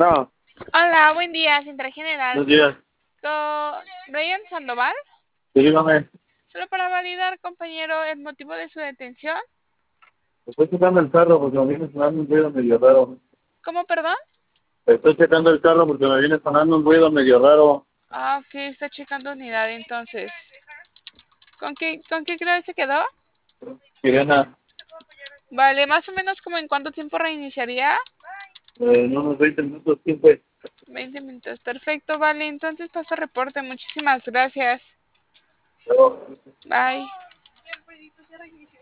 Bueno, Hola, buen día, Central General. buenos días. Con Brian Sandoval. Sí, dígame, Solo para validar, compañero, el motivo de su detención. estoy checando el carro porque me viene sonando un ruido medio raro. ¿Cómo, perdón? Estoy checando el carro porque me viene sonando un ruido medio raro. Ah, ok, está checando unidad entonces. ¿Con qué clave se quedó? Sirena, Vale, más o menos como en cuánto tiempo reiniciaría. en unos 20 minutos, siempre. 20 minutos, perfecto, vale. Entonces paso reporte, muchísimas gracias. Bye.